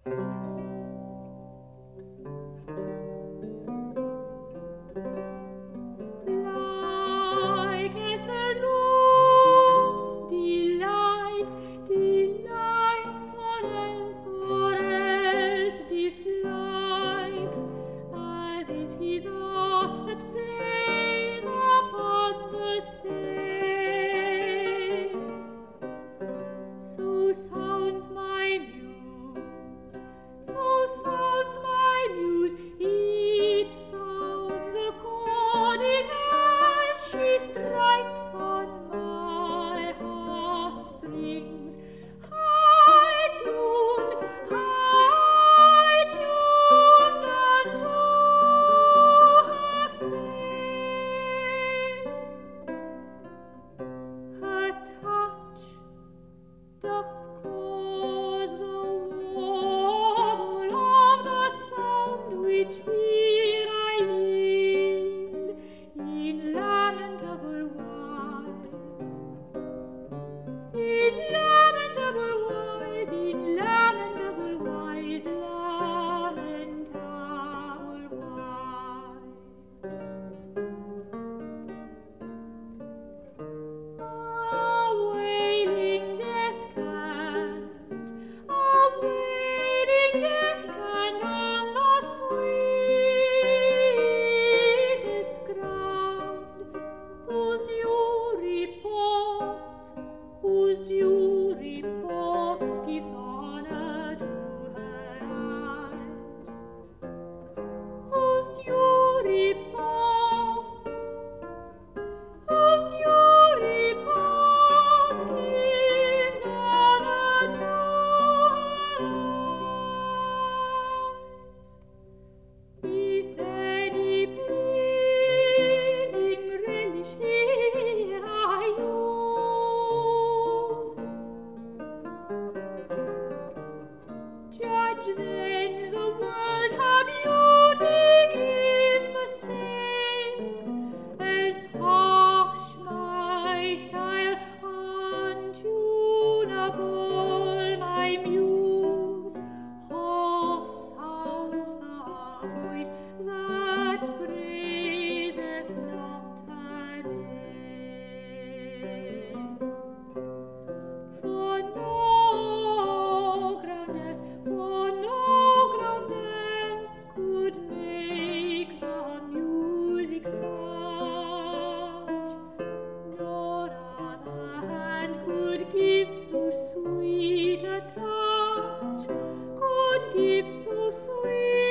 Like as the Lord delights, or else dislikes, as is his art that plays upon the same. So sounds my muse, it sounds according as she strikes on my heartstrings, high tuned unto her fame. Her touch doth cause the warble of the sound which here I yield in lamentable wise, lamentable wise. A wailing descant on the sweetest ground, whose due reports gives honor to her eyes, whose due reports gives honor to her eyes. If any pleasing relish here I use, judge then the world her beauty gives the same, else harsh my style, untunable my muse, hoarse sounds the voice that praiseth not her name. For no ground else could make the music such, nor other hand could give so sweet a touch, could give so sweet